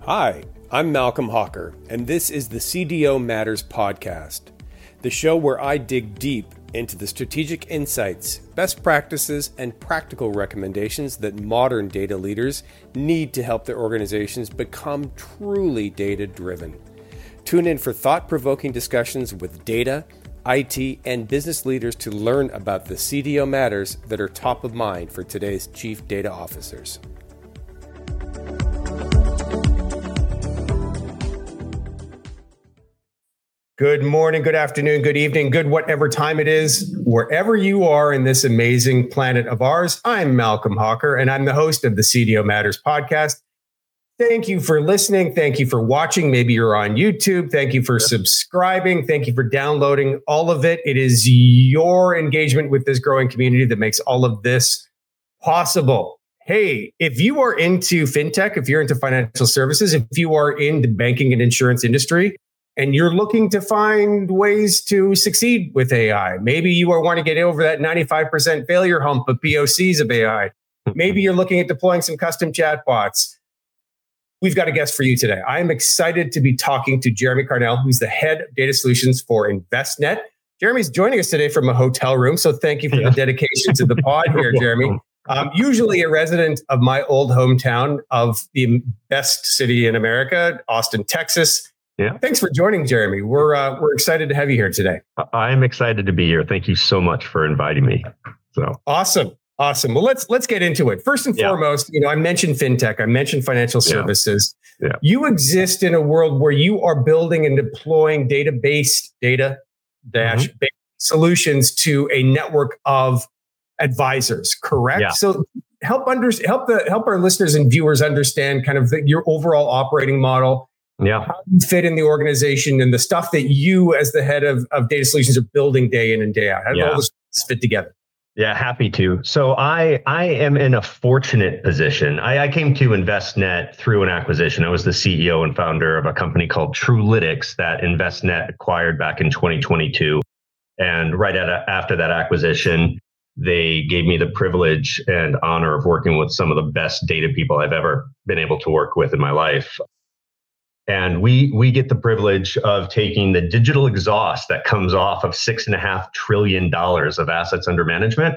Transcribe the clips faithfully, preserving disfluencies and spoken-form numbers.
Hi, I'm Malcolm Hawker, and this is the C D O Matters podcast, the show where I dig deep into the strategic insights, best practices, and practical recommendations that modern data leaders need to help their organizations become truly data-driven. Tune in for thought-provoking discussions with data, I T, and business leaders to learn about the C D O matters that are top of mind for today's chief data officers. Good morning, good afternoon, good evening, good whatever time it is, wherever you are in this amazing planet of ours. I'm Malcolm Hawker, and I'm the host of the C D O Matters podcast. Thank you for listening. Thank you for watching. Maybe you're on YouTube. Thank you for subscribing. Thank you for downloading all of it. It is your engagement with this growing community that makes all of this possible. Hey, if you are into fintech, if you're into financial services, if you are in the banking and insurance industry, and you're looking to find ways to succeed with A I, maybe you are wanting to get over that ninety-five percent failure hump of P O Cs of A I. Maybe you're looking at deploying some custom chatbots. We've got a guest for you today. I'm excited to be talking to Jeremy Carnell, who's the head of data solutions for Envestnet. Jeremy's joining us today from a hotel room, so thank you for the dedication to the pod here, Jeremy. Um, usually a resident of my old hometown of the best city in America, Austin, Texas. Yeah. Thanks for joining, Jeremy. We're uh, we're excited to have you here today. I'm excited to be here. Thank you so much for inviting me. So awesome, awesome. Well, let's let's get into it. First and yeah. foremost, you know, I mentioned fintech. I mentioned financial services. Yeah. Yeah. You exist in a world where you are building and deploying database data dash mm-hmm. solutions to a network of advisors. Correct. Yeah. So help under help the help our listeners and viewers understand kind of the, your overall operating model. Yeah. How you fit in the organization and the stuff that you as the head of, of data solutions are building day in and day out. How do yeah. all this fit together? Yeah, happy to. So I I am in a fortunate position. I, I came to Envestnet through an acquisition. I was the C E O and founder of a company called Truelytics that Envestnet acquired back in twenty twenty-two. And right at, after that acquisition, they gave me the privilege and honor of working with some of the best data people I've ever been able to work with in my life. And we we get the privilege of taking the digital exhaust that comes off of six and a half trillion dollars of assets under management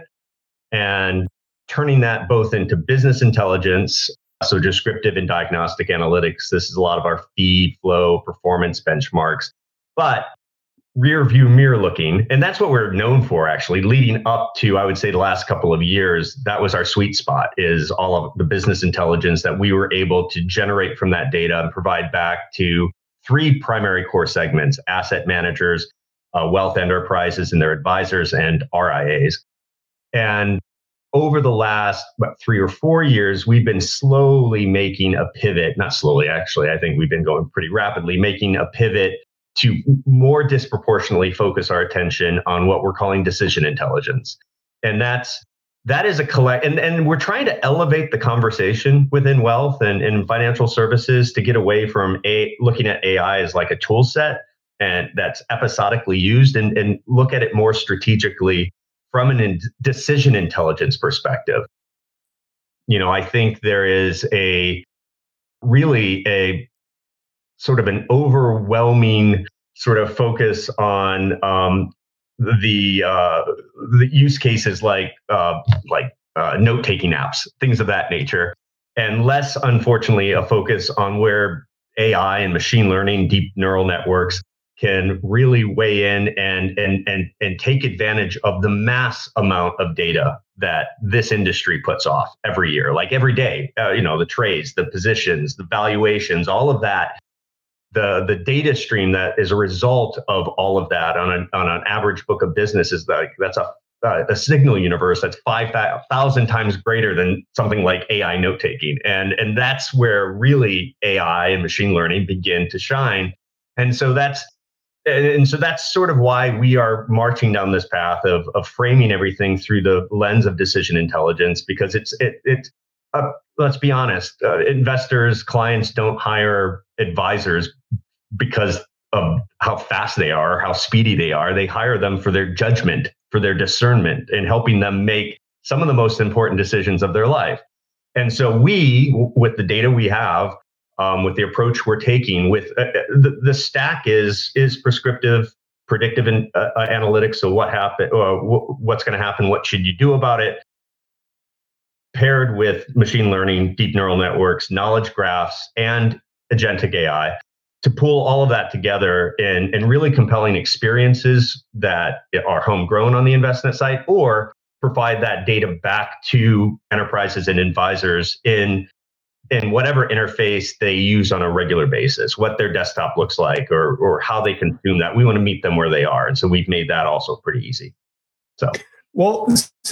and turning that both into business intelligence, so descriptive and diagnostic analytics. This is a lot of our feed flow performance benchmarks, but rear view mirror looking. And that's what we're known for, actually, leading up to, I would say, the last couple of years. That was our sweet spot, is all of the business intelligence that we were able to generate from that data and provide back to three primary core segments: asset managers, uh, wealth enterprises and their advisors, and R I As. And over the last about three or four years, we've been slowly making a pivot, not slowly, actually, I think we've been going pretty rapidly, making a pivot to more disproportionately focus our attention on what we're calling decision intelligence. And that's, that is a collect, and, and we're trying to elevate the conversation within wealth and, and financial services to get away from a looking at A I as like a tool set and that's episodically used, and, and look at it more strategically from an in decision intelligence perspective. You know, I think there is a really a sort of an overwhelming sort of focus on um, the uh, the use cases like uh, like uh, note-taking apps, things of that nature, and less, unfortunately, a focus on where A I and machine learning, deep neural networks can really weigh in and and and and take advantage of the mass amount of data that this industry puts off every year, like every day. Uh, you know, the trades, the positions, the valuations, all of that. The the data stream that is a result of all of that on an on an average book of business is like that's a uh, a signal universe that's five thousand times greater than something like A I note taking, and and that's where really A I and machine learning begin to shine. And so that's and, and so that's sort of why we are marching down this path of of framing everything through the lens of decision intelligence, because it's it it. Uh, let's be honest, uh, investors, clients don't hire advisors because of how fast they are, how speedy they are. They hire them for their judgment, for their discernment, and helping them make some of the most important decisions of their life. And so we, with the data we have, um, with the approach we're taking. With uh, the, the stack is is prescriptive, predictive in, uh, uh, analytics. So what happened? Uh, w- what's going to happen? What should you do about it? Paired with machine learning, deep neural networks, knowledge graphs, and agentic A I, to pull all of that together in, in really compelling experiences that are homegrown on the Envestnet site, or provide that data back to enterprises and advisors in, in whatever interface they use on a regular basis, what their desktop looks like, or, or how they consume that. We want to meet them where they are. And so we've made that also pretty easy. So, well,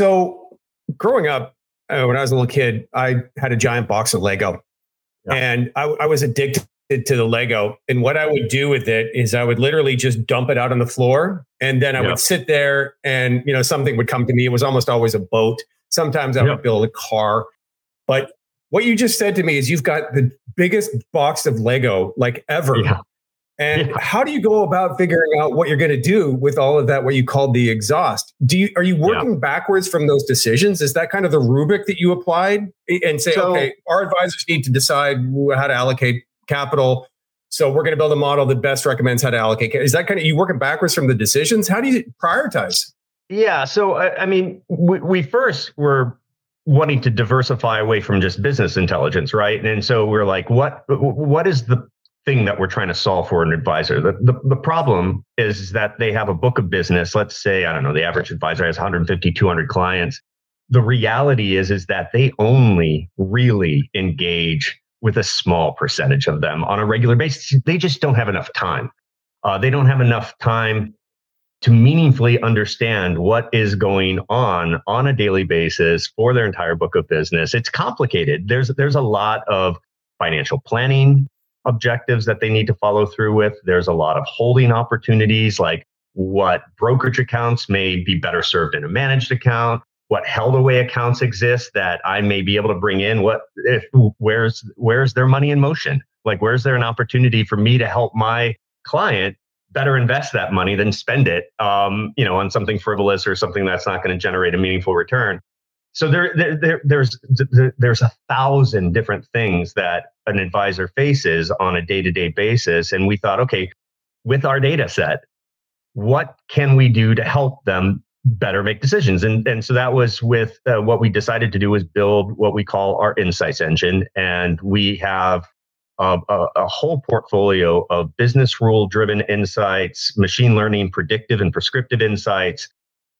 so growing up, Uh, when I was a little kid, I had a giant box of Lego, yeah. and I, I was addicted to the Lego. And what I would do with it is I would literally just dump it out on the floor, and then I yeah. would sit there, and you know something would come to me. It was almost always a boat. Sometimes I yeah. would build a car. But what you just said to me is you've got the biggest box of Lego like ever. Yeah. And yeah. how do you go about figuring out what you're going to do with all of that, what you called the exhaust? Do you, are you working yeah. backwards from those decisions? Is that kind of the rubric that you applied and say, so, okay, our advisors need to decide how to allocate capital. So we're going to build a model that best recommends how to allocate. Is that kind of, you working backwards from the decisions? How do you prioritize? Yeah. So, I, I mean, we, we first were wanting to diversify away from just business intelligence, right? And so we're like, what, what is the thing that we're trying to solve for an advisor? The, the the problem is that they have a book of business. Let's say, I don't know, the average advisor has one hundred fifty, two hundred clients. The reality is, is that they only really engage with a small percentage of them on a regular basis. They just don't have enough time. Uh, they don't have enough time to meaningfully understand what is going on on a daily basis for their entire book of business. It's complicated. There's there's a lot of financial planning objectives that they need to follow through with. There's a lot of holding opportunities, like what brokerage accounts may be better served in a managed account, what held away accounts exist that I may be able to bring in, what if where's where's their money in motion? Like, where's there an opportunity for me to help my client better invest that money than spend it um, you know, on something frivolous or something that's not going to generate a meaningful return. So there, there, there, there's there, there's a thousand different things that an advisor faces on a day-to-day basis, and we thought, okay, with our data set, what can we do to help them better make decisions? And and so that was with uh, what we decided to do was build what we call our insights engine, and we have a, a, a whole portfolio of business rule-driven insights, machine learning, predictive and prescriptive insights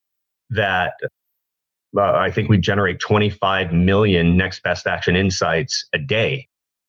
that. Uh, I think we generate twenty-five million next best action insights a day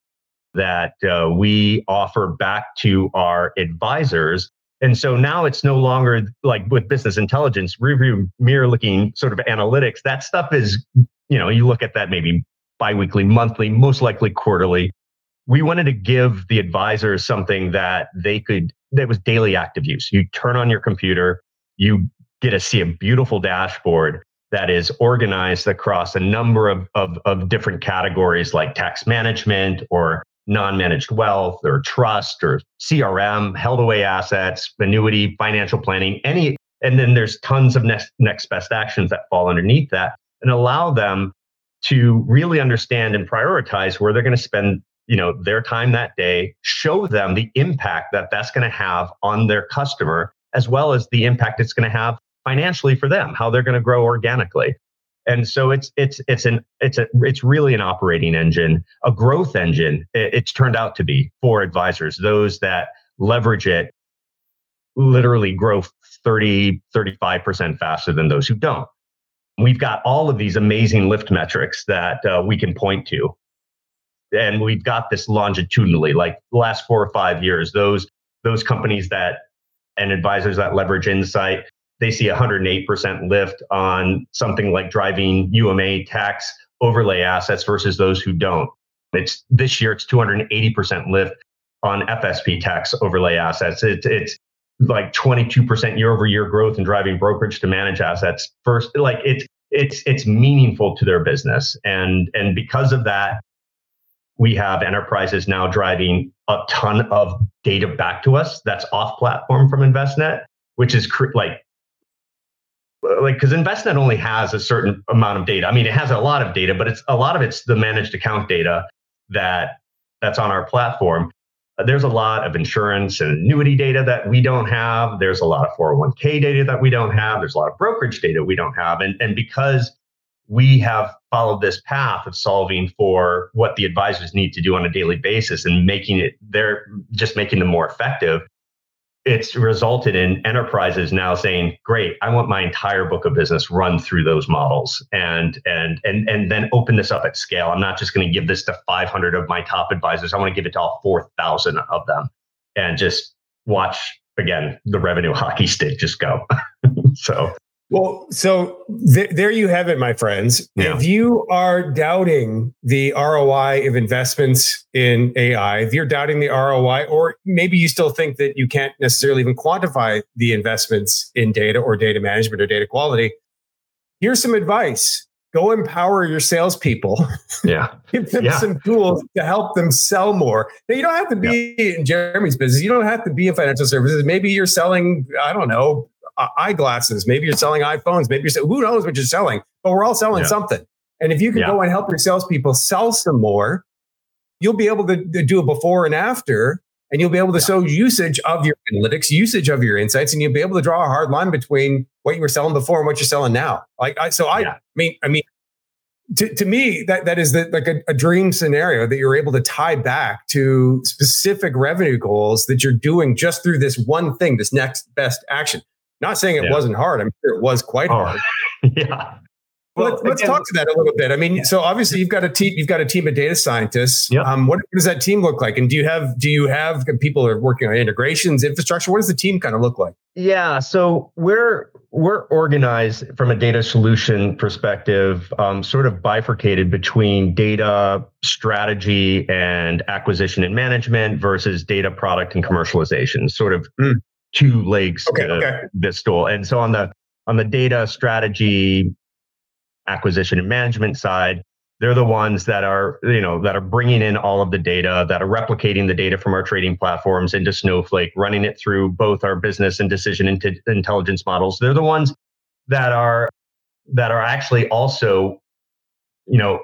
that uh, we offer back to our advisors. And so now it's no longer like with business intelligence, rearview mirror looking sort of analytics. That stuff is, you know, you look at that maybe biweekly, monthly, most likely quarterly. We wanted to give the advisors something that they could, that was daily active use. You turn on your computer, you get to see a beautiful dashboard that is organized across a number of, of, of different categories like tax management or non-managed wealth or trust or C R M, held away assets, annuity, financial planning, any, and then there's tons of next, next best actions that fall underneath that and allow them to really understand and prioritize where they're going to spend, you know, their time that day, show them the impact that that's going to have on their customer, as well as the impact it's going to have financially for them, how they're going to grow organically. And so it's it's it's an it's a it's really an operating engine, a growth engine. It's turned out to be for advisors. Those that leverage it literally grow thirty, thirty-five percent faster than those who don't. We've got all of these amazing lift metrics that uh, we can point to. And we've got this longitudinally, like the last four or five years, those those companies that and advisors that leverage insight, they see one hundred eight percent lift on something like driving U M A tax overlay assets versus those who don't. It's this year, it's two hundred eighty percent lift on F S P tax overlay assets. It's it's like twenty-two percent year over year growth in driving brokerage to manage assets. First, like it's it's it's meaningful to their business, and and because of that, we have enterprises now driving a ton of data back to us that's off platform from Envestnet, which is cr- like. Like, because Envestnet only has a certain amount of data. I mean, it has a lot of data, but it's a lot of it's the managed account data that that's on our platform. Uh, there's a lot of insurance and annuity data that we don't have. There's a lot of four oh one k data that we don't have. There's a lot of brokerage data we don't have. And, and because we have followed this path of solving for what the advisors need to do on a daily basis and making it, they're just making them more effective, it's resulted in enterprises now saying, great, I want my entire book of business run through those models and and and and then open this up at scale. I'm not just going to give this to five hundred of my top advisors. I want to give it to all four thousand of them and just watch, again, the revenue hockey stick just go. So, well, so th- there you have it, my friends. Yeah. If you are doubting the R O I of investments in A I, if you're doubting the R O I, or maybe you still think that you can't necessarily even quantify the investments in data or data management or data quality, here's some advice. Go empower your salespeople. Yeah. Give them yeah. some tools to help them sell more. Now, you don't have to be yeah. in Jeremy's business. You don't have to be in financial services. Maybe you're selling, I don't know, eyeglasses. Maybe you're selling iPhones. Maybe you're selling, who knows what you're selling, but we're all selling yeah. something. And if you can yeah. go and help your salespeople sell some more, you'll be able to, to do a before and after, and you'll be able to yeah. show usage of your analytics, usage of your insights, and you'll be able to draw a hard line between what you were selling before and what you're selling now. Like, I, so I, yeah. I mean, I mean, to, to me, that, that is the, like a, a dream scenario that you're able to tie back to specific revenue goals that you're doing just through this one thing, this next best action. Not saying it yeah. wasn't hard. I'm sure it was quite oh, hard. Yeah. Well, let's, let's again, talk to that a little bit. I mean, yeah. so obviously you've got a team. You've got a team of data scientists. Yep. Um, what, what does that team look like? And do you have do you have people who are working on integrations, infrastructure? What does the team kind of look like? Yeah. So we're we're organized from a data solution perspective, um, sort of bifurcated between data strategy and acquisition and management versus data product and commercialization. Sort of. Mm. Two legs okay, to okay. this stool. And so on the on the data strategy, acquisition and management side, they're the ones that are, you know, that are bringing in all of the data, that are replicating the data from our trading platforms into Snowflake, running it through both our business and decision into intelligence models. They're the ones that are that are actually also, you know,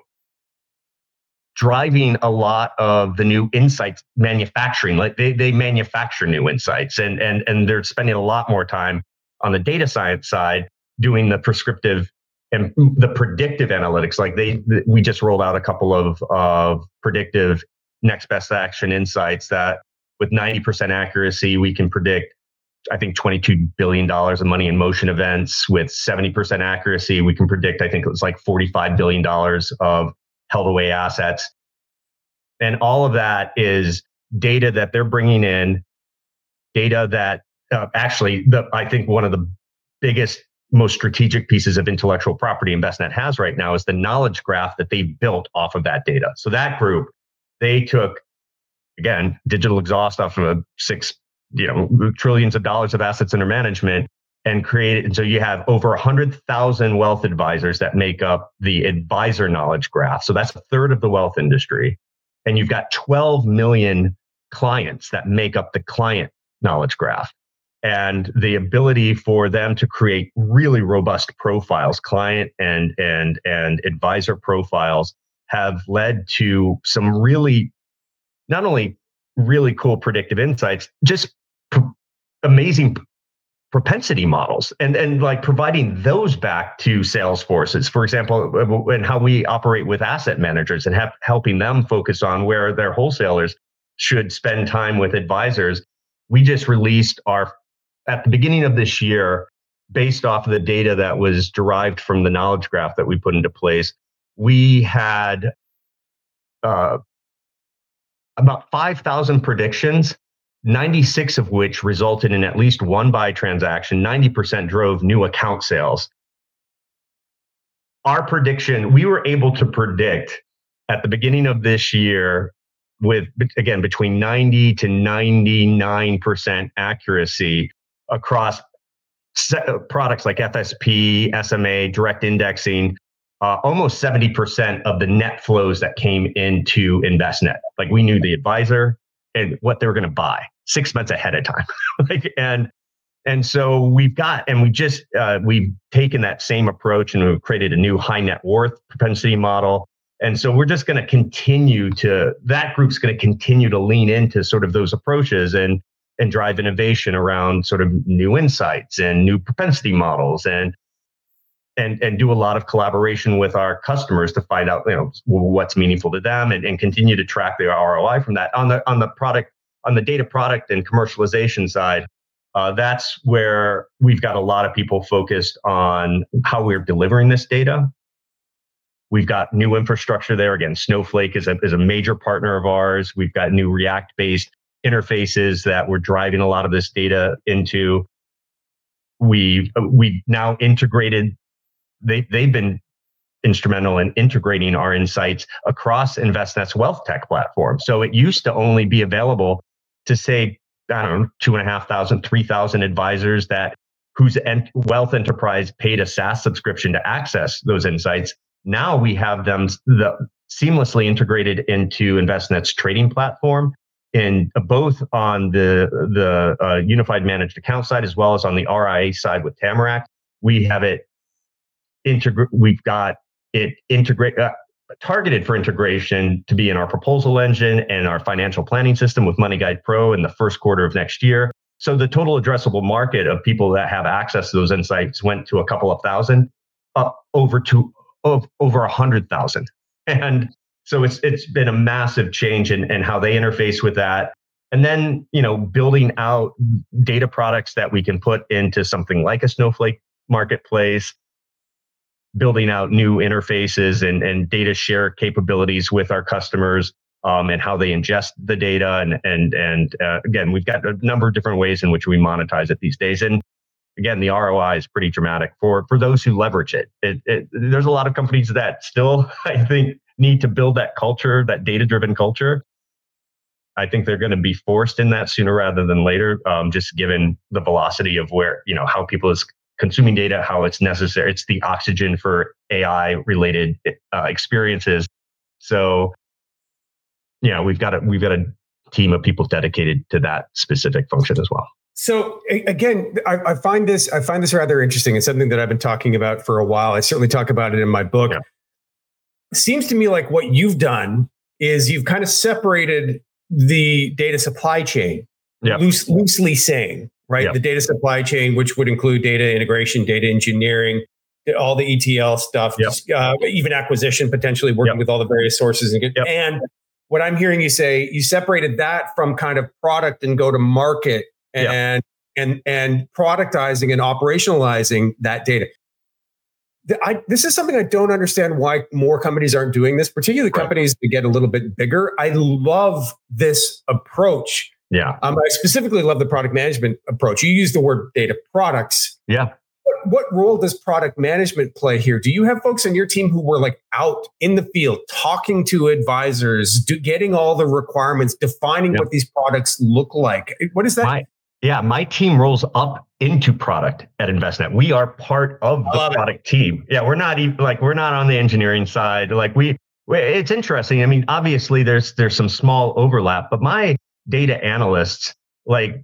driving a lot of the new insights manufacturing. Like they they manufacture new insights, and and and they're spending a lot more time on the data science side doing the prescriptive and the predictive analytics. Like they we just rolled out a couple of of predictive next best action insights that with ninety percent accuracy we can predict, I think, twenty-two billion dollars of money in motion events. With seventy percent accuracy we can predict, I think it was like forty-five billion dollars of held away assets. And all of that is data that they're bringing in, data that uh, actually, the, I think one of the biggest, most strategic pieces of intellectual property Envestnet has right now is the knowledge graph that they built off of that data. So that group, they took, again, digital exhaust off of a six, you know, trillions of dollars of assets under management, and created, and so you have over one hundred thousand wealth advisors that make up the advisor knowledge graph. So that's a third of the wealth industry. And you've got twelve million clients that make up the client knowledge graph. And the ability for them to create really robust profiles, client and and and advisor profiles, have led to some really, not only really cool predictive insights, just pr- amazing propensity models, and and like providing those back to sales forces, for example, and how we operate with asset managers and have, helping them focus on where their wholesalers should spend time with advisors. We just released our, at the beginning of this year, based off of the data that was derived from the knowledge graph that we put into place, we had uh, about five thousand predictions, ninety-six of which resulted in at least one buy transaction. ninety percent drove new account sales. Our prediction, we were able to predict at the beginning of this year with, again, between ninety to ninety-nine percent accuracy across products like F S P, S M A, direct indexing, uh, almost seventy percent of the net flows that came into Envestnet. Like we knew the advisor and what they were going to buy six months ahead of time. like, and and so we've got, and we just, uh, we've taken that same approach and we've created a new high net worth propensity model. And so we're just going to continue to, that group's going to continue to lean into sort of those approaches and and drive innovation around sort of new insights and new propensity models and and and do a lot of collaboration with our customers to find out, you know, what's meaningful to them and, and continue to track their R O I from that. On the on the product, on the data product and commercialization side, uh, that's where we've got a lot of people focused on how we're delivering this data. We've got new infrastructure there. Again, Snowflake is a, is a major partner of ours. We've got new React-based interfaces that we're driving a lot of this data into. We we now integrated. They they've been instrumental in integrating our insights across Envestnet's wealth tech platform. So it used to only be available to, say, I don't know, two and a half thousand, three thousand advisors that whose ent- wealth enterprise paid a SaaS subscription to access those insights. Now we have them the, seamlessly integrated into Envestnet's trading platform, in uh, both on the the uh, unified managed account side as well as on the R I A side with Tamarac. We have it integrate. We've got it integrate uh, targeted for integration to be in our proposal engine and our financial planning system with MoneyGuide Pro in the first quarter of next year. So the total addressable market of people that have access to those insights went to a couple of thousand, up over to of over a hundred thousand. And so it's it's been a massive change in, in how they interface with that. And then, you know, building out data products that we can put into something like a Snowflake marketplace, building out new interfaces and, and data share capabilities with our customers, um, and how they ingest the data. And and and uh, again, we've got a number of different ways in which we monetize it these days. And again, the R O I is pretty dramatic for, for those who leverage it. It, it. There's a lot of companies that still, I think, need to build that culture, that data-driven culture. I think they're going to be forced in that sooner rather than later, um, just given the velocity of where, you know, how people is consuming data, how it's necessary. It's the oxygen for A I-related uh, experiences. So, yeah, we've got a we've got a team of people dedicated to that specific function as well. So again, I, I find this I find this rather interesting. It's something that I've been talking about for a while. I certainly talk about it in my book. Yeah. It seems to me like what you've done is you've kind of separated the data supply chain, yep. loose, loosely saying, right? Yep. The data supply chain, which would include data integration, data engineering, all the E T L stuff, yep. uh, even acquisition, potentially working yep. with all the various sources. And, yep. and what I'm hearing you say, you separated that from kind of product and go to market. And, yeah. and, and productizing and operationalizing that data. I, this is something I don't understand why more companies aren't doing this, particularly right. companies that get a little bit bigger. I love this approach. Yeah. Um, I specifically love the product management approach. You use the word data products. Yeah. What, what role does product management play here? Do you have folks on your team who were like out in the field, talking to advisors, do, getting all the requirements, defining yep. what these products look like? What is that? My- Yeah, my team rolls up into product at Envestnet. We are part of the product it. team. Yeah, we're not even like we're not on the engineering side. Like we, we, it's interesting. I mean, obviously there's there's some small overlap, but my data analysts, like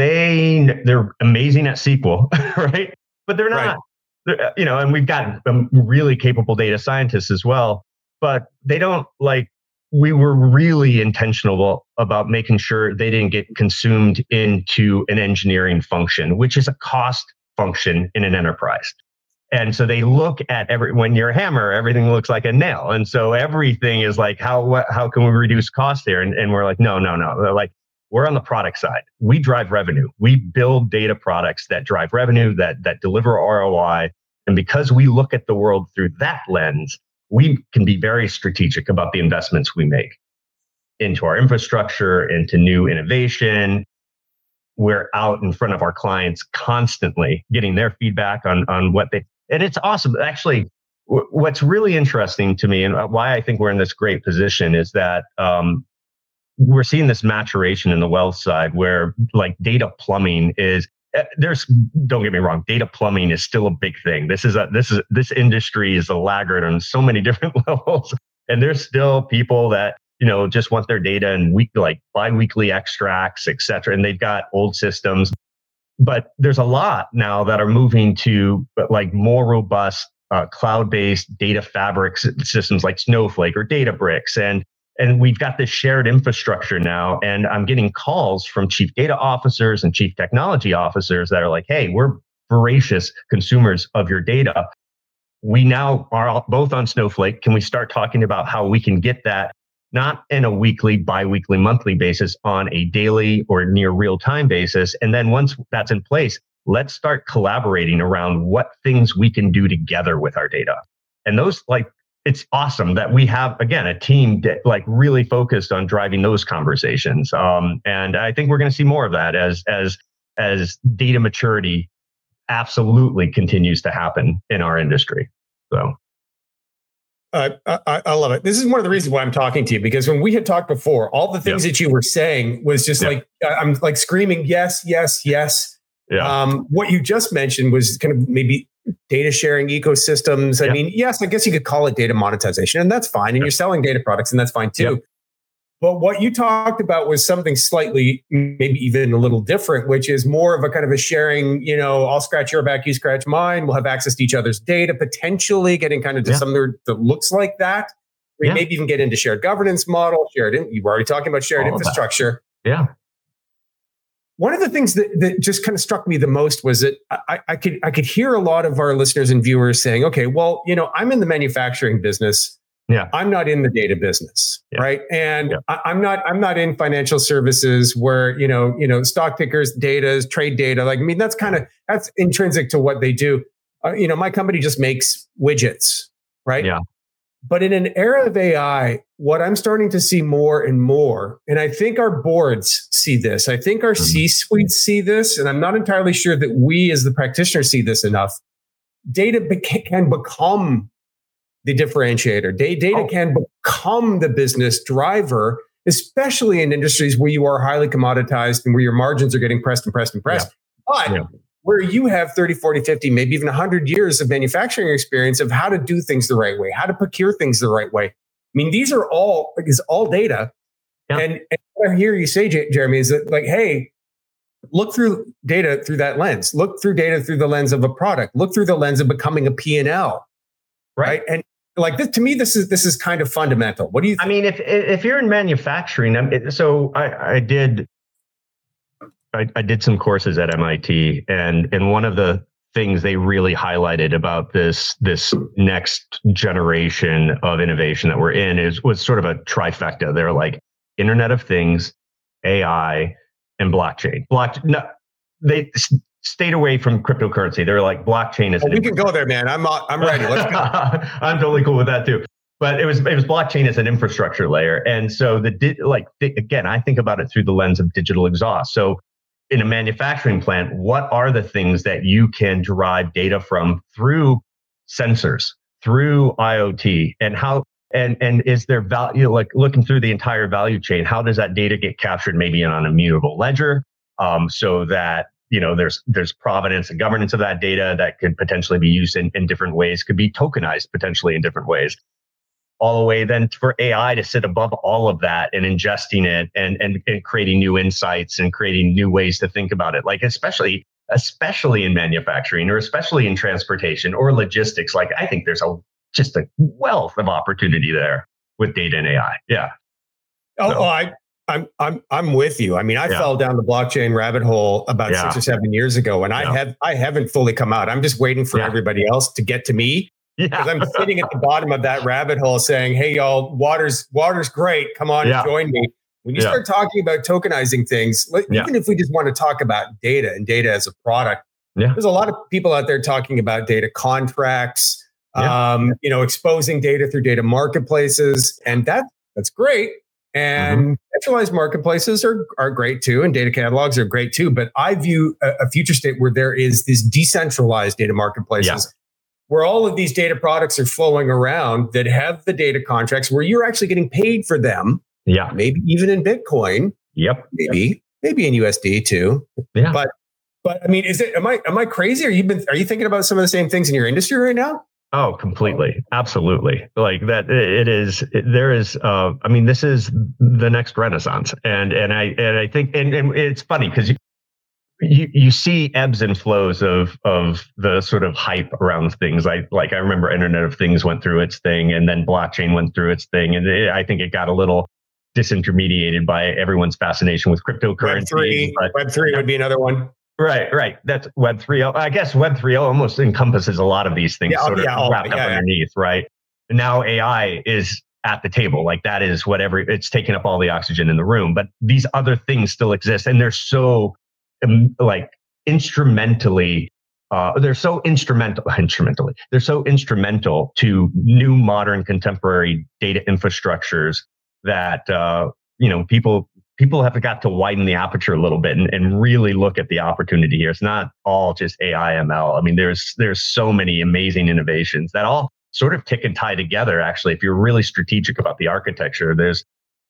they they're amazing at S Q L, right? But they're not. Right. They're, you know, and we've got um, really capable data scientists as well, but they don't like. We were really intentional about making sure they didn't get consumed into an engineering function, which is a cost function in an enterprise. And so they look at every, when you're a hammer, everything looks like a nail. And so everything is like, how, what, how can we reduce cost there? And, and we're like, no, no, no. They're like, we're on the product side. We drive revenue. We build data products that drive revenue, that, that deliver R O I. And because we look at the world through that lens, we can be very strategic about the investments we make into our infrastructure, into new innovation. We're out in front of our clients constantly getting their feedback on, on what they, and it's awesome. Actually, w- what's really interesting to me and why I think we're in this great position is that um, we're seeing this maturation in the wealth side where like data plumbing is, there's, don't get me wrong, data plumbing is still a big thing. This is a, this is, this industry is a laggard on so many different levels. And there's still people that, you know, just want their data in week, like bi-weekly extracts, et cetera. And they've got old systems, but there's a lot now that are moving to like more robust uh, cloud-based data fabric systems like Snowflake or Databricks. And, and we've got this shared infrastructure now. And I'm getting calls from chief data officers and chief technology officers that are like, hey, we're voracious consumers of your data. We now are both on Snowflake. Can we start talking about how we can get that not in a weekly, bi-weekly, monthly basis, on a daily or near real-time basis? And then once that's in place, let's start collaborating around what things we can do together with our data. And those, like, it's awesome that we have, again, a team that, like, really focused on driving those conversations. Um, and I think we're going to see more of that as as as data maturity absolutely continues to happen in our industry. So. Uh, I, I love it. This is one of the reasons why I'm talking to you, because when we had talked before, all the things yeah. that you were saying was just yeah. like, I'm like screaming, yes, yes, yes. Yeah. Um, what you just mentioned was kind of maybe data sharing ecosystems. I yeah. mean, yes, I guess you could call it data monetization, and that's fine. And yeah. you're selling data products, and that's fine too. Yeah. But what you talked about was something slightly, maybe even a little different, which is more of a kind of a sharing, you know, I'll scratch your back, you scratch mine. We'll have access to each other's data, potentially getting kind of to yeah. something that looks like that. We yeah. maybe even get into shared governance model, shared, in, you were already talking about shared All infrastructure. Yeah. One of the things that, that just kind of struck me the most was that I, I could I could hear a lot of our listeners and viewers saying, okay, well, you know, I'm in the manufacturing business. Yeah. I'm not in the data business, yeah. right? And yeah. I, I'm not I'm not in financial services where, you know, you know, stock pickers, data, trade data. Like, I mean, that's kind of that's intrinsic to what they do. Uh, you know, my company just makes widgets, right? Yeah. But in an era of A I, what I'm starting to see more and more, and I think our boards see this, I think our mm-hmm. C-suites see this, and I'm not entirely sure that we as the practitioners see this enough. Data beca- can become the differentiator. Data oh. can become the business driver, especially in industries where you are highly commoditized and where your margins are getting pressed and pressed and pressed. Yeah. But yeah. where you have thirty, forty, fifty, maybe even one hundred years of manufacturing experience of how to do things the right way, how to procure things the right way. I mean, these are all, is all data. Yeah. And, and what I hear you say, J- Jeremy, is that, like, hey, look through data through that lens. Look through data through the lens of a product. Look through the lens of becoming a P and L. Right. right? And like this, to me, this is this is kind of fundamental. What do you think? I mean, if if you're in manufacturing, so I, I did I, I did some courses at M I T, and and one of the things they really highlighted about this this next generation of innovation that we're in is was sort of a trifecta. They're like Internet of Things, A I, and blockchain. Block no, they stayed away from cryptocurrency. They're like, blockchain is. Oh, we can go there, man. I'm I'm ready. Let's go. I'm totally cool with that too. But it was it was blockchain as an infrastructure layer, and so the like the, again, I think about it through the lens of digital exhaust. So in a manufacturing plant, what are the things that you can derive data from through sensors, through I O T, and how and and is there value, like looking through the entire value chain? How does that data get captured, maybe on an immutable ledger, um, so that you know, there's there's provenance and governance of that data that could potentially be used in, in different ways, could be tokenized potentially in different ways. All the way then for A I to sit above all of that and ingesting it and, and, and creating new insights and creating new ways to think about it. Like especially, especially in manufacturing or especially in transportation or logistics. Like I think there's a just a wealth of opportunity there with data and A I. Yeah. Oh, so. oh I I'm I'm I'm with you. I mean, I yeah. fell down the blockchain rabbit hole about yeah. six or seven years ago, and yeah. I have I haven't fully come out. I'm just waiting for yeah. everybody else to get to me because yeah. I'm sitting at the bottom of that rabbit hole, saying, "Hey, y'all, water's water's great. Come on, yeah. and join me." When you yeah. start talking about tokenizing things, like, yeah. even if we just want to talk about data and data as a product, yeah. there's a lot of people out there talking about data contracts, yeah. um, you know, exposing data through data marketplaces, and that that's great. And mm-hmm. centralized marketplaces are, are great too, and data catalogs are great too. But I view a, a future state where there is this decentralized data marketplaces, yeah. where all of these data products are flowing around that have the data contracts, where you're actually getting paid for them. Yeah, maybe even in Bitcoin. Yep, maybe maybe in U S D too. Yeah, but but I mean, is it? Am I am I crazy? Are you been? Are you thinking about some of the same things in your industry right now? Oh, completely. Absolutely. Like that. It is, it, there is, uh, I mean, this is the next renaissance. And, and I, and I think, and, and it's funny because you, you, you see ebbs and flows of of the sort of hype around things. Like like I remember Internet of Things went through its thing, and then blockchain went through its thing, and it, I think it got a little disintermediated by everyone's fascination with cryptocurrency. Web three, but, Web three would be another one. Right, right. That's Web three point oh. I guess Web three point oh almost encompasses a lot of these things, yeah, sort of yeah, wrapped yeah, up yeah. underneath, right? And now A I is at the table. Like that is whatever, it's taking up all the oxygen in the room. But these other things still exist, and they're so um, like instrumentally, uh, they're so instrumental, instrumentally, they're so instrumental to new modern contemporary data infrastructures that, uh, you know, people, people have got to widen the aperture a little bit and, and really look at the opportunity here. It's not all just A I M L. I mean, there's, there's so many amazing innovations that all sort of tick and tie together. Actually, if you're really strategic about the architecture, there's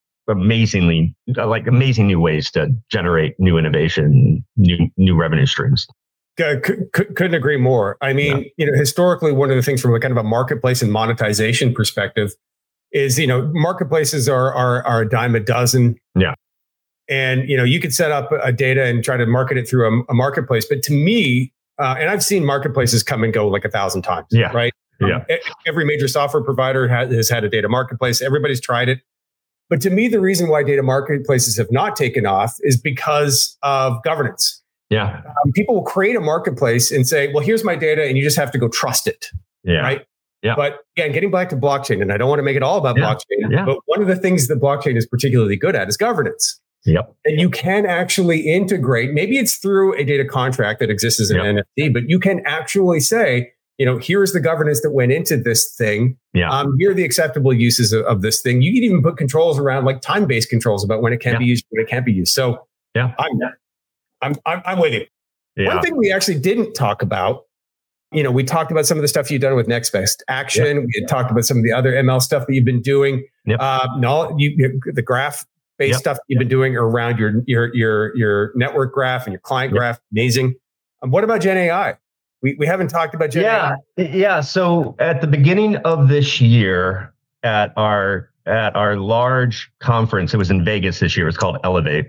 amazingly like amazing new ways to generate new innovation, new new revenue streams. Uh, c- c- couldn't agree more. I mean, yeah. you know, historically, one of the things from a kind of a marketplace and monetization perspective is, you know, marketplaces are are, are a dime a dozen. Yeah. And, you know, you could set up a data and try to market it through a, a marketplace. But to me, uh, and I've seen marketplaces come and go like a thousand times. Yeah. Right. Yeah. Um, every major software provider has, has had a data marketplace. Everybody's tried it. But to me, the reason why data marketplaces have not taken off is because of governance. Yeah. Um, people will create a marketplace and say, well, here's my data, and you just have to go trust it. Yeah. Right. Yeah. But again, getting back to blockchain, and I don't want to make it all about yeah. blockchain, yeah. but one of the things that blockchain is particularly good at is governance. Yep. And you can actually integrate, maybe it's through a data contract that exists as an yep. N F T, but you can actually say, you know, here's the governance that went into this thing. Yeah. Um, here are the acceptable uses of, of this thing. You can even put controls around, like time-based controls about when it can yeah. be used, when it can't be used. So yeah, I'm, I'm, I'm, I'm with you. Yeah. One thing we actually didn't talk about, you know, we talked about some of the stuff you've done with Next Best Action. Yep. We had talked about some of the other M L stuff that you've been doing. Yep. Uh, no, you, the graph-based yep. stuff you've yep. been doing around your your your your network graph and your client yep. graph. Amazing. Um, what about Gen A I? We we haven't talked about Gen yeah, A I. Yeah. So at the beginning of this year, at our at our large conference, it was in Vegas this year. It's called Elevate.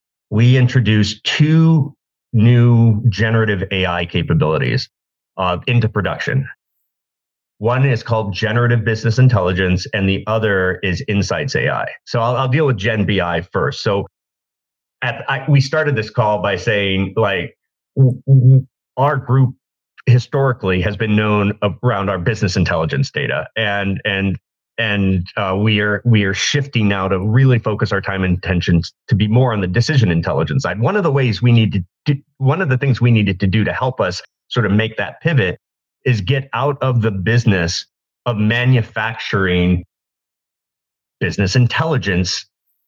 We introduced two new generative A I capabilities uh, into production. One is called Generative Business Intelligence, and the other is Insights A I. So I'll, I'll deal with Gen B I first. So at I, we started this call by saying, like, w- w- our group historically has been known around our business intelligence data, and and and uh, we are we are shifting now to really focus our time and attention to be more on the decision intelligence side. One of the ways we need to do, one of the things we needed to do to help us sort of make that pivot is get out of the business of manufacturing business intelligence,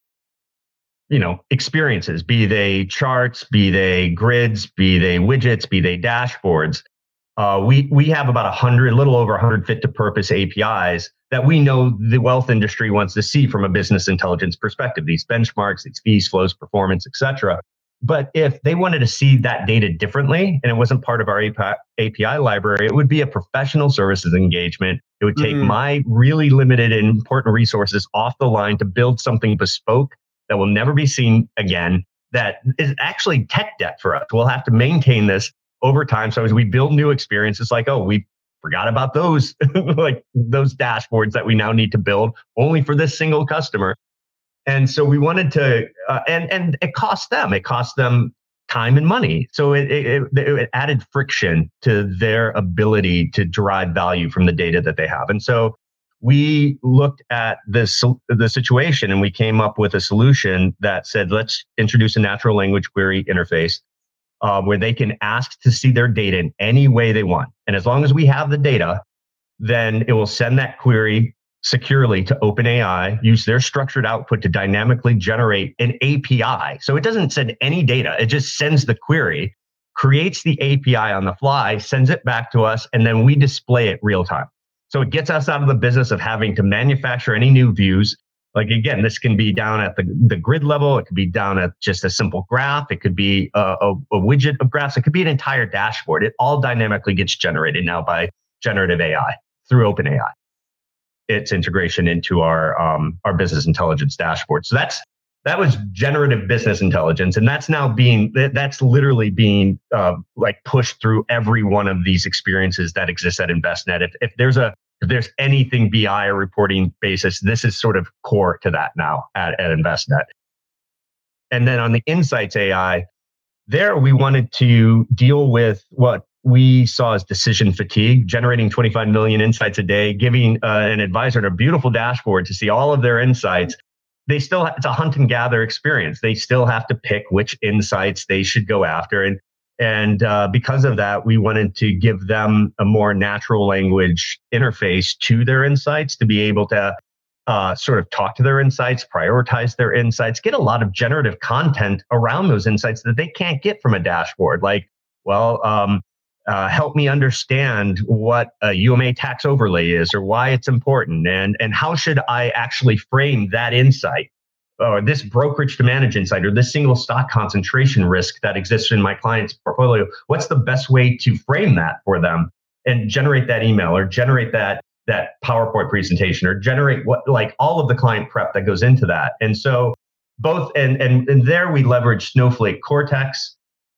you know, experiences, be they charts, be they grids, be they widgets, be they dashboards. Uh, we we have about a hundred, a little over a hundred fit to purpose A P Is that we know the wealth industry wants to see from a business intelligence perspective. These benchmarks, these fees, flows, performance, et cetera. But if they wanted to see that data differently, and it wasn't part of our A P I library, it would be a professional services engagement. It would take mm. my really limited and important resources off the line to build something bespoke that will never be seen again. That is actually tech debt for us. We'll have to maintain this over time. So as we build new experiences, like, oh, we forgot about those, like those dashboards that we now need to build only for this single customer. And so we wanted to, uh, and and it cost them, it cost them time and money. So it, it, it added friction to their ability to derive value from the data that they have. And so we looked at this the situation, and we came up with a solution that said, let's introduce a natural language query interface uh, where they can ask to see their data in any way they want. And as long as we have the data, then it will send that query securely to OpenAI, use their structured output to dynamically generate an A P I. So it doesn't send any data. It just sends the query, creates the A P I on the fly, sends it back to us, and then we display it real time. So it gets us out of the business of having to manufacture any new views. Like, again, this can be down at the, the grid level. It could be down at just a simple graph. It could be a, a, a widget of graphs. It could be an entire dashboard. It all dynamically gets generated now by generative A I through OpenAI. Its integration into our um, our business intelligence dashboard. So that's that was generative business intelligence. And that's now being, that's literally being uh, like pushed through every one of these experiences that exists at Envestnet. If, if there's a, if there's anything B I or reporting basis, this is sort of core to that now at, at Envestnet. And then on the Insights A I, there we wanted to deal with what we saw as decision fatigue, generating twenty-five million insights a day, giving uh, an advisor a beautiful dashboard to see all of their insights. They still, it's a hunt and gather experience. They still have to pick which insights they should go after. And, and uh, because of that, we wanted to give them a more natural language interface to their insights to be able to uh, sort of talk to their insights, prioritize their insights, get a lot of generative content around those insights that they can't get from a dashboard. Like, well, um, Uh, help me understand what a U M A tax overlay is or why it's important, and and how should I actually frame that insight, or this brokerage to manage insight, or this single stock concentration risk that exists in my client's portfolio. What's the best way to frame that for them and generate that email or generate that that PowerPoint presentation or generate what, like all of the client prep that goes into that. And so both, and and, and there we leverage Snowflake Cortex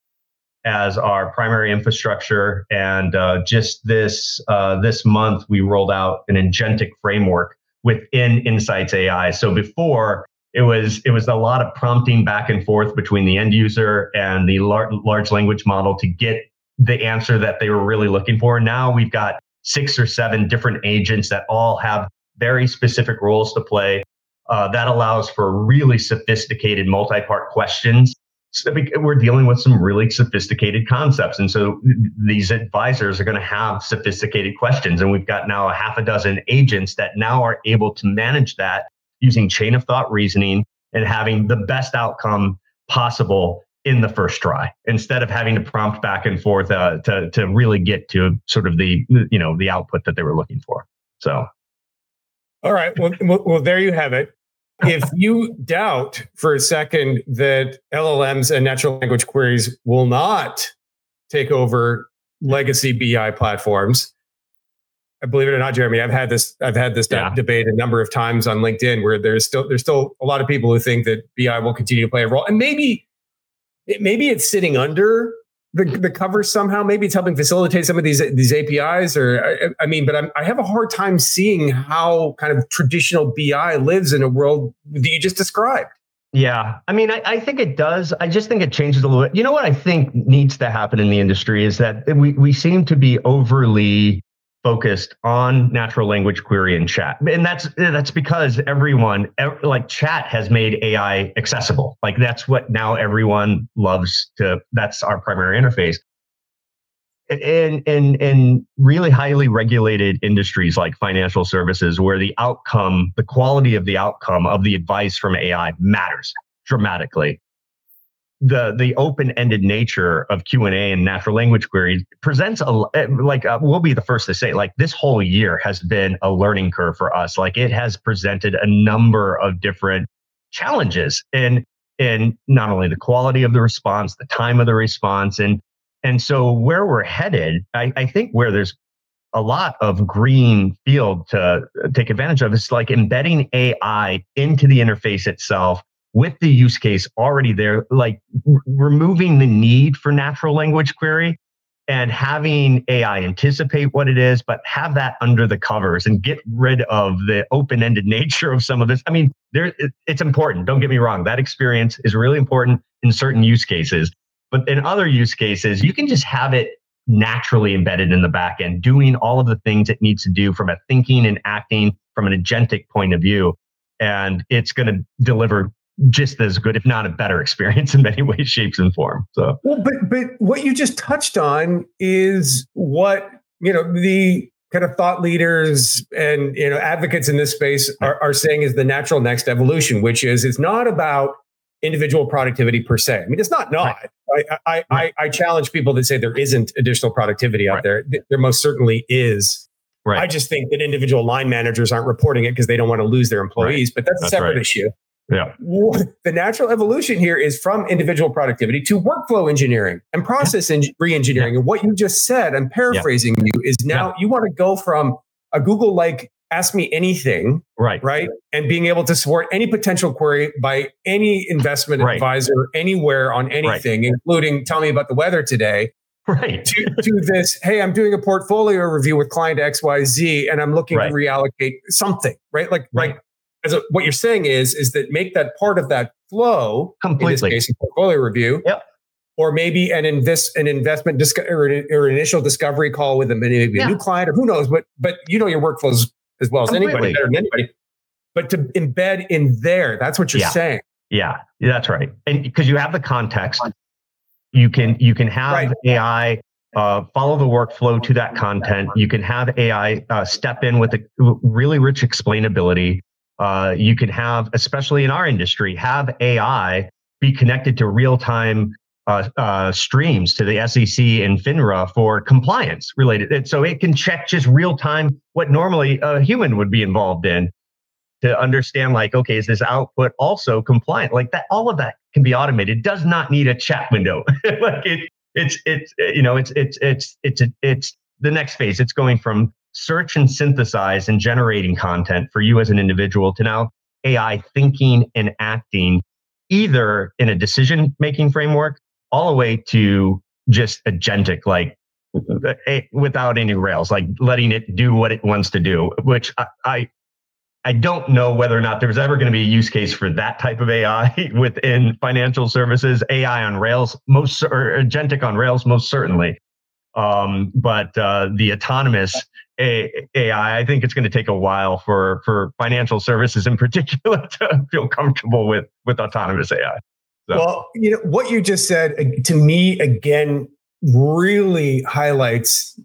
as our primary infrastructure. And uh, just this uh, this month, we rolled out an agentic framework within Insights A I. So before, it was it was a lot of prompting back and forth between the end user and the lar- large language model to get the answer that they were really looking for. Now we've got six or seven different agents that all have very specific roles to play. Uh, that allows for really sophisticated multi-part questions. So we're dealing with some really sophisticated concepts. And so these advisors are going to have sophisticated questions. And we've got now a half a dozen agents that now are able to manage that using chain of thought reasoning and having the best outcome possible in the first try, instead of having to prompt back and forth uh, to, to really get to sort of the, you know, the output that they were looking for. So. All right. Well, well, well there you have it. If you doubt for a second that L L Ms and natural language queries will not take over legacy B I platforms, I believe it or not, Jeremy, I've had this I've had this yeah. debate a number of times on LinkedIn, where there's still there's still a lot of people who think that B I will continue to play a role, and maybe maybe it's sitting under the the cover somehow. Maybe it's helping facilitate some of these these A P Is, or I, I mean, but I'm, I have a hard time seeing how kind of traditional B I lives in a world that you just described. Yeah, I mean, I, I think it does. I just think it changes a little bit. You know what I think needs to happen in the industry is that we we seem to be overly focused on natural language query and chat. And that's that's because everyone, like chat has made A I accessible. Like that's what now everyone loves to, that's our primary interface. In, in, in really highly regulated industries like financial services, where the outcome, the quality of the outcome of the advice from A I matters dramatically. The the open-ended nature of Q and A and natural language queries presents a, like uh, we'll be the first to say, like this whole year has been a learning curve for us. Like it has presented a number of different challenges in in not only the quality of the response, the time of the response, and and so where we're headed, I, I think where there's a lot of green field to take advantage of is like embedding A I into the interface itself, with the use case already there, like r- removing the need for natural language query and having A I anticipate what it is, but have that under the covers and get rid of the open-ended nature of some of this. I mean, there it, it's important. Don't get me wrong. That experience is really important in certain use cases, but in other use cases, you can just have it naturally embedded in the back end, doing all of the things it needs to do from a thinking and acting from an agentic point of view. And it's going to deliver just as good, if not a better experience in many ways, shapes, and form. So, well, but but what you just touched on is what, you know, the kind of thought leaders and, you know, advocates in this space are, are saying is the natural next evolution, which is it's not about individual productivity per se. I mean, it's not not. Right. I, I, right. I I challenge people that say there isn't additional productivity out right. there. There most certainly is. Right. I just think that individual line managers aren't reporting it because they don't want to lose their employees, right. but that's, that's a separate right. issue. Yeah. The natural evolution here is from individual productivity to workflow engineering and process yeah. en- re-engineering. Yeah. And what you just said, I'm paraphrasing yeah. you, is now yeah. you want to go from a Google-like ask me anything, right, right, and being able to support any potential query by any investment right. advisor anywhere on anything, right. including tell me about the weather today. Right. to, to this, hey, I'm doing a portfolio review with client X Y Z, and I'm looking right. to reallocate something, right? Like, right. like as a, what you're saying is, is that make that part of that flow, completely. In this case, a portfolio review, yep. or maybe an invest an investment disco- or, an, or an initial discovery call with a, maybe yeah. a new client, or who knows, but but you know your workflows as well as completely. anybody, better than anybody. But to embed in there, that's what you're yeah. saying. Yeah, that's right, and because you have the context. You can you can have right. A I uh, follow the workflow to that content. You can have A I uh, step in with a really rich explainability. Uh, you can have, especially in our industry, have A I be connected to real-time uh, uh, streams to the S E C and FINRA for compliance related. And so it can check just real-time what normally a human would be involved in to understand, like, okay, is this output also compliant? Like that, all of that can be automated. It does not need a chat window. like it, it's, it's, you know, it's, it's, it's, it's, it's the next phase. It's going from search and synthesize and generating content for you as an individual to now A I thinking and acting either in a decision-making framework all the way to just agentic, like without any rails, like letting it do what it wants to do, which I, I I don't know whether or not there's ever going to be a use case for that type of A I within financial services. A I on Rails, most or agentic on Rails, most certainly. Um, but uh, the autonomous A I, I think it's going to take a while for for financial services in particular to feel comfortable with with autonomous A I. So. Well, you know what you just said to me again really highlights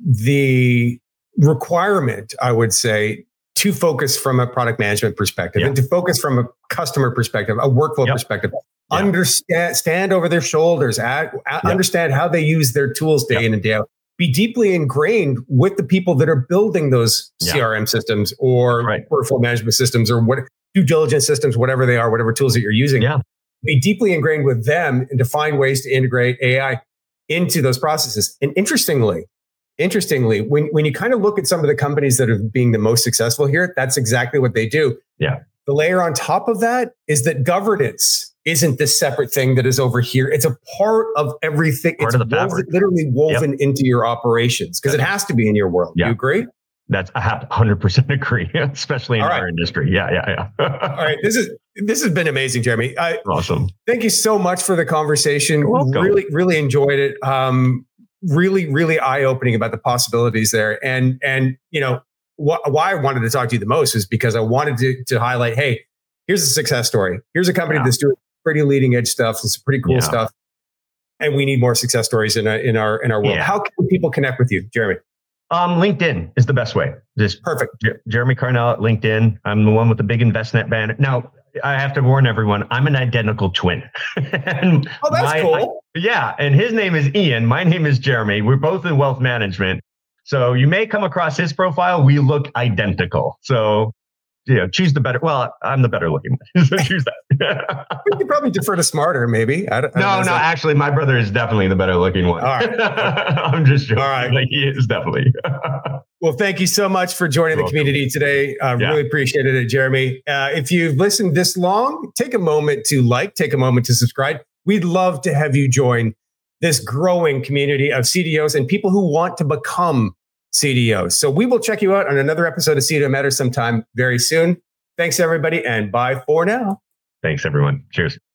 the requirement, I would say, to focus from a product management perspective, yep. and to focus from a customer perspective, a workflow yep. perspective, yep. understand, stand over their shoulders, at, yep. understand how they use their tools day yep. in and day out, be deeply ingrained with the people that are building those yep. C R M systems or right. workflow management systems or what due diligence systems, whatever they are, whatever tools that you're using. Yeah. Be deeply ingrained with them and to find ways to integrate A I into those processes. And interestingly, Interestingly, when, when you kind of look at some of the companies that are being the most successful here, that's exactly what they do. Yeah. The layer on top of that is that governance isn't this separate thing that is over here. It's a part of everything. Part it's of the woven, fabric. literally woven yep. into your operations because it has to be in your world. Yeah. You agree? That's I have one hundred percent agree, especially in All our right. industry. Yeah, yeah, yeah. All right, this is this has been amazing, Jeremy. I, awesome. Thank you so much for the conversation. You're welcome. Really, really enjoyed it. Um, really, really eye-opening about the possibilities there. And and you know wh- why I wanted to talk to you the most is because I wanted to to highlight, hey, here's a success story. Here's a company yeah. that's doing pretty leading edge stuff. It's pretty cool yeah. stuff, and we need more success stories in our in our in our world. Yeah. How can people connect with you, Jeremy? Um, LinkedIn is the best way. Just perfect. J- Jeremy Carnell at LinkedIn. I'm the one with the big InvestNet banner. Now, I have to warn everyone, I'm an identical twin. and oh, that's my, cool. I, yeah. And his name is Ian. My name is Jeremy. We're both in wealth management. So you may come across his profile. We look identical. So, you know, choose the better. Well, I'm the better looking one. So choose that. We could probably defer to Smarter, maybe. I don't, I no, don't no, actually, my brother is definitely the better looking one. All right. I'm just joking. All right. Like, he is definitely. Well, thank you so much for joining You're the community welcome. today. I uh, yeah. really appreciated it, Jeremy. Uh, if you've listened this long, take a moment to like, take a moment to subscribe. We'd love to have you join this growing community of C D Os and people who want to become C D Os. So we will check you out on another episode of C D O Matters sometime very soon. Thanks, everybody, and bye for now. Thanks, everyone. Cheers.